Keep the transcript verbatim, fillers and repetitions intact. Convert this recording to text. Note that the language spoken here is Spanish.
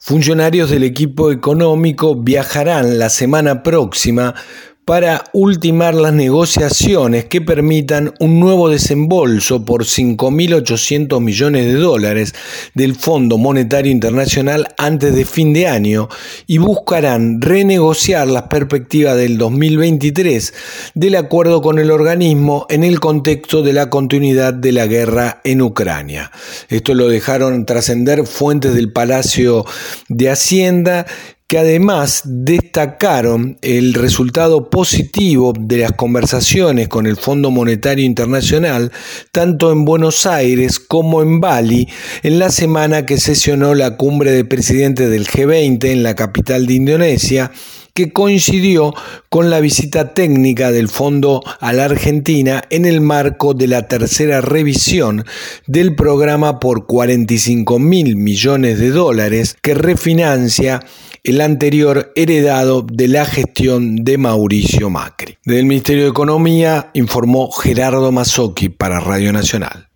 Funcionarios del equipo económico viajarán la semana próxima para ultimar las negociaciones que permitan un nuevo desembolso por cinco mil ochocientos millones de dólares del Fondo Monetario Internacional antes de fin de año y buscarán renegociar las perspectivas del dos mil veintitrés del acuerdo con el organismo en el contexto de la continuidad de la guerra en Ucrania. Esto lo dejaron trascender fuentes del Palacio de Hacienda, que además destacaron el resultado positivo de las conversaciones con el Fondo Monetario Internacional, tanto en Buenos Aires como en Bali, en la semana que sesionó la cumbre de presidentes del G veinte en la capital de Indonesia, que coincidió con la visita técnica del fondo a la Argentina en el marco de la tercera revisión del programa por cuarenta y cinco mil millones de dólares que refinancia el anterior heredado de la gestión de Mauricio Macri. Del Ministerio de Economía informó Gerardo Mazzocchi para Radio Nacional.